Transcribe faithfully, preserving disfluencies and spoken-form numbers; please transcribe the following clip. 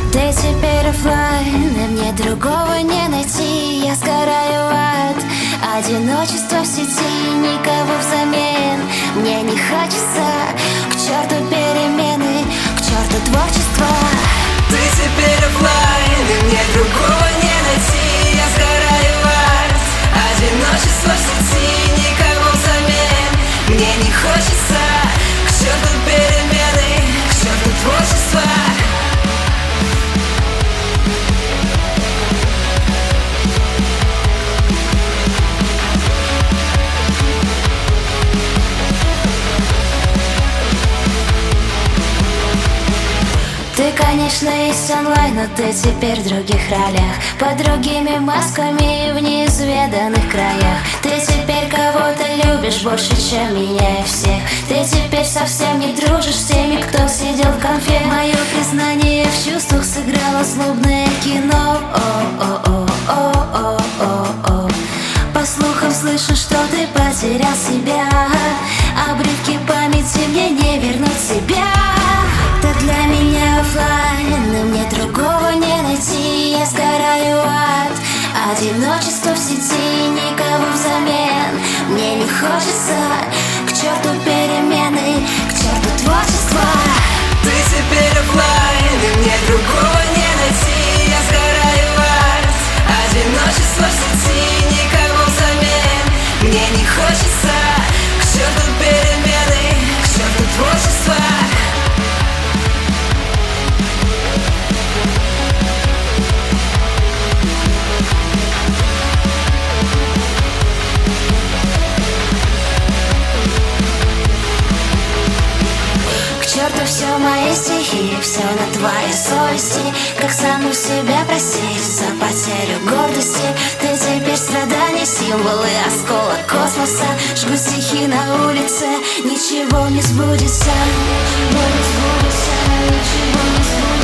Ты теперь оффлайн, и мне другого не найти. Я сгораю от одиночества в сети, никого взамен мне не хочется. К черту перемены, к черту творчество. Ты теперь оффлайн, и мне другого не найти. Я сгораю от одиночества в сети, никого взамен мне не хочется. К черту перемены, к черту творчество. Ты, конечно, есть онлайн, но ты теперь в других ролях, под другими масками и в неизведанных краях. Ты теперь кого-то любишь больше, чем меня и всех. Ты теперь совсем не дружишь с теми, кто сидел в конфе. Мое признание в чувствах сыграло злобное кино. О-о-о-о-о-о-о. По слухам слышу, что ты потерял себя. Обрывки памяти мне не вернуть себя. Ты для меня оффлайн, и мне другого не найти. Я сгораю от одиночества в сети, никого взамен мне не хочется. К черту перемены, к черту творчества. Ты теперь оффлайн, и мне другого не найти. Я сгораю от одиночества в сети, никого взамен мне не хочется. К черту перемены, к черту творчества. К черту все мои стихи, все на твоей совести. Как саму себя простить за потерю гордости? Ты теперь страдания, символы, осколок космоса. Жгу стихи на улице, ничего не сбудется. Ничего не сбудется, ничего не сбудется.